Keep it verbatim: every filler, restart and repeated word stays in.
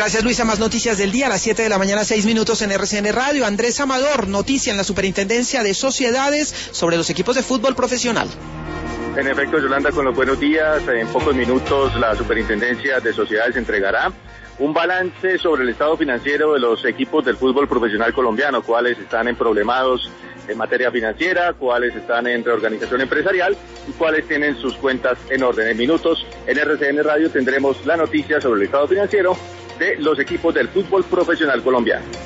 Gracias, Luisa. Más noticias del día a las siete de la mañana, seis minutos en R C N Radio. Andrés Amador, noticia en la Superintendencia de Sociedades sobre los equipos de fútbol profesional. En efecto, Yolanda, con los buenos días, en pocos minutos la Superintendencia de Sociedades entregará un balance sobre el estado financiero de los equipos del fútbol profesional colombiano, cuáles están en problemados en materia financiera, cuáles están en reorganización empresarial y cuáles tienen sus cuentas en orden. En minutos en R C N Radio tendremos la noticia sobre el estado financiero de los equipos del fútbol profesional colombiano.